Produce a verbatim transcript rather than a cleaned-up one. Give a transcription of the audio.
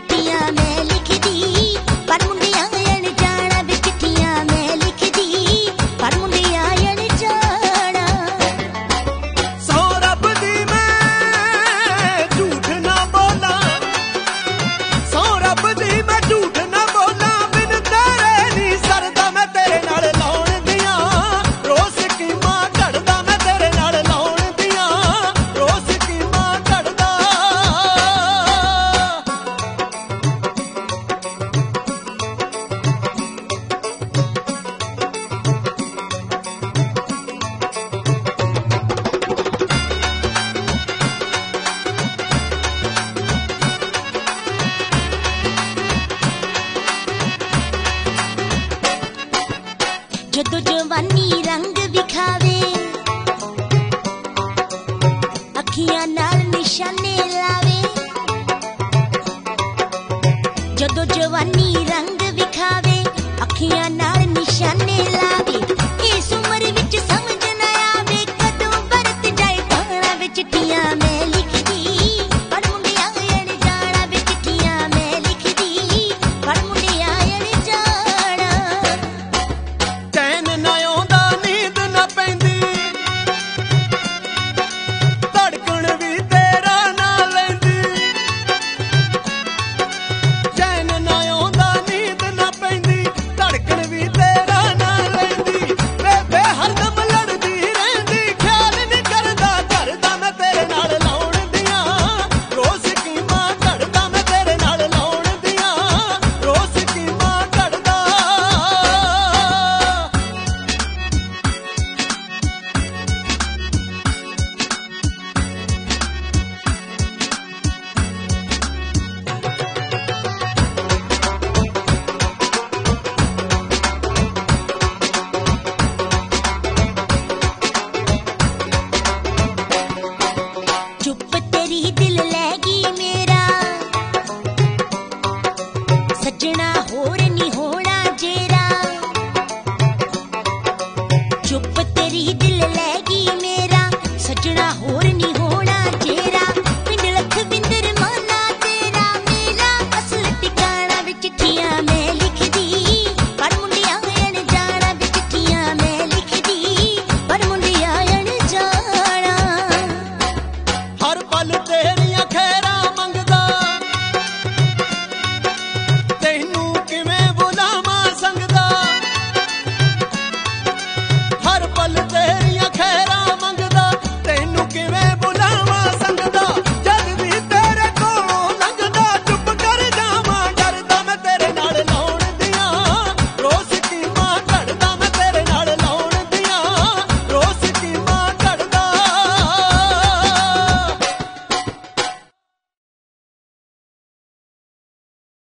चिट्ठियां मैं लिखदी पर मुंडियां अनजाना वे चिट्ठियां मैं लिखदी पर मुंडियां अनजाना। सौ रब दी मैं झूठ ना बोला, सौ रब दी मैं झूठ ना बोला, बिन तेरे नी सरदा मैं तेरे नाल लाउण दियां रोज कीमा घड़दा, मैं तेरे नाल लाउण दियां रोज कीमा घड़दा। जदों जवानी रंग विखावे अखियां नाल निशाने लावे, जदों जवानी रंग विखावे अखियां